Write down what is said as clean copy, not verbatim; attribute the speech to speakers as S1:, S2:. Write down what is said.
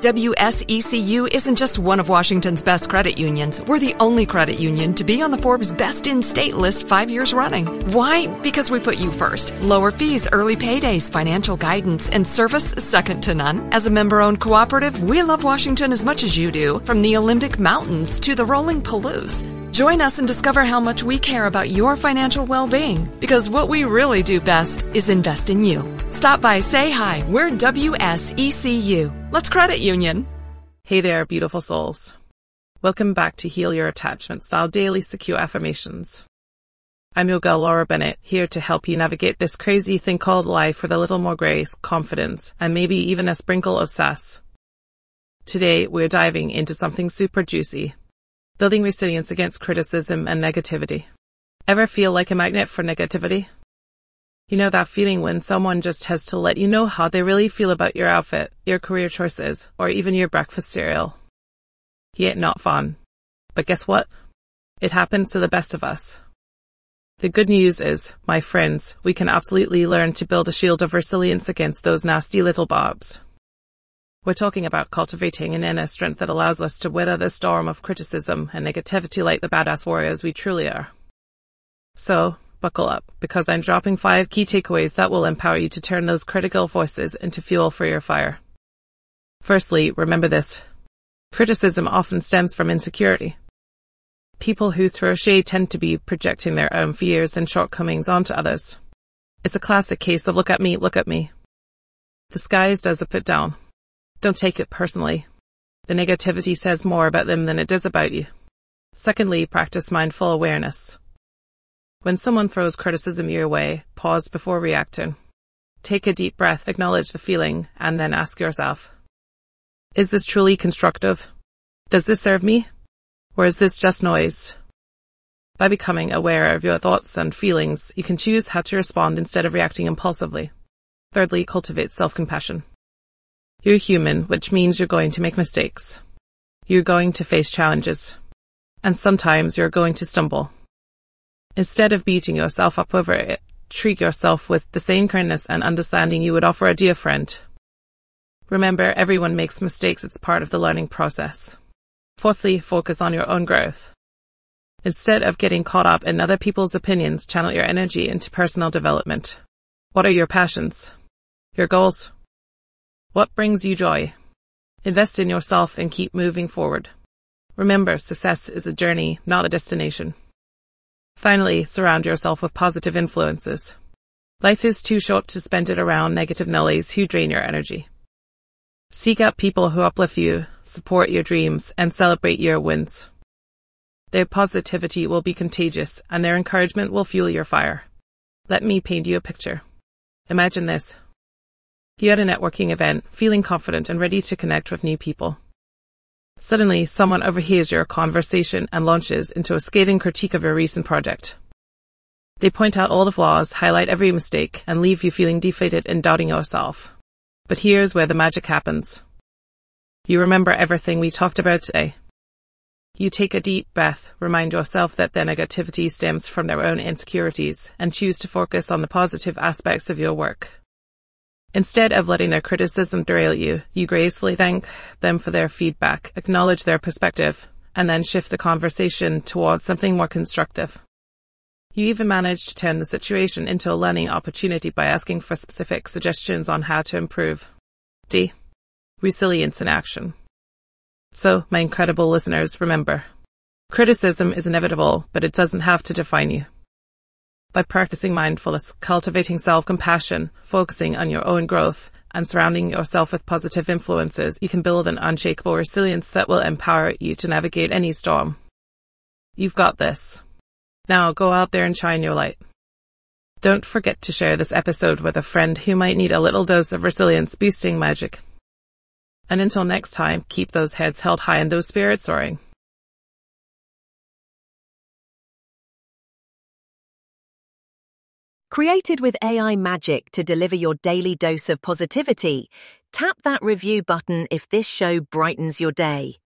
S1: WSECU isn't just one of Washington's best credit unions. We're the only credit union to be on the Forbes Best in State list 5 years running. Why? Because we put you first. Lower fees, early paydays, financial guidance, and service second to none. As a member-owned cooperative, we love Washington as much as you do, from the Olympic Mountains to the rolling Palouse. Join us and discover how much we care about your financial well-being, because what we really do best is invest in you. Stop by, say hi. We're WSECU. Let's credit union.
S2: Hey there, beautiful souls. Welcome back to Heal Your Attachment Style Daily Secure Affirmations. I'm your girl Laura Bennett, here to help you navigate this crazy thing called life with a little more grace, confidence, and maybe even a sprinkle of sass. Today, we're diving into something super juicy. Building resilience against criticism and negativity. Ever feel like a magnet for negativity? You know that feeling when someone just has to let you know how they really feel about your outfit, your career choices, or even your breakfast cereal. Yet not fun. But guess what? It happens to the best of us. The good news is, my friends, we can absolutely learn to build a shield of resilience against those nasty little barbs. We're talking about cultivating an inner strength that allows us to weather the storm of criticism and negativity like the badass warriors we truly are. So, buckle up, because I'm dropping 5 key takeaways that will empower you to turn those critical voices into fuel for your fire. Firstly, remember this. Criticism often stems from insecurity. People who throw shade tend to be projecting their own fears and shortcomings onto others. It's a classic case of look at me, look at me. Disguised as a put down. Don't take it personally. The negativity says more about them than it does about you. Secondly, practice mindful awareness. When someone throws criticism your way, pause before reacting. Take a deep breath, acknowledge the feeling, and then ask yourself, is this truly constructive? Does this serve me? Or is this just noise? By becoming aware of your thoughts and feelings, you can choose how to respond instead of reacting impulsively. Thirdly, cultivate self-compassion. You're human, which means you're going to make mistakes. You're going to face challenges. And sometimes you're going to stumble. Instead of beating yourself up over it, treat yourself with the same kindness and understanding you would offer a dear friend. Remember, everyone makes mistakes. It's part of the learning process. Fourthly, focus on your own growth. Instead of getting caught up in other people's opinions, channel your energy into personal development. What are your passions? Your goals? What brings you joy? Invest in yourself and keep moving forward. Remember, success is a journey, not a destination. Finally, surround yourself with positive influences. Life is too short to spend it around negative Nellies who drain your energy. Seek out people who uplift you, support your dreams, and celebrate your wins. Their positivity will be contagious, and their encouragement will fuel your fire. Let me paint you a picture. Imagine this. You're at a networking event, feeling confident and ready to connect with new people. Suddenly, someone overhears your conversation and launches into a scathing critique of your recent project. They point out all the flaws, highlight every mistake, and leave you feeling deflated and doubting yourself. But here's where the magic happens. You remember everything we talked about today. You take a deep breath, remind yourself that their negativity stems from their own insecurities, and choose to focus on the positive aspects of your work. Instead of letting their criticism derail you, you gracefully thank them for their feedback, acknowledge their perspective, and then shift the conversation towards something more constructive. You even manage to turn the situation into a learning opportunity by asking for specific suggestions on how to improve. D. Resilience in action. So, my incredible listeners, remember, criticism is inevitable, but it doesn't have to define you. By practicing mindfulness, cultivating self-compassion, focusing on your own growth, and surrounding yourself with positive influences, you can build an unshakable resilience that will empower you to navigate any storm. You've got this. Now go out there and shine your light. Don't forget to share this episode with a friend who might need a little dose of resilience-boosting magic. And until next time, keep those heads held high and those spirits soaring.
S3: Created with AI magic to deliver your daily dose of positivity, tap that review button if this show brightens your day.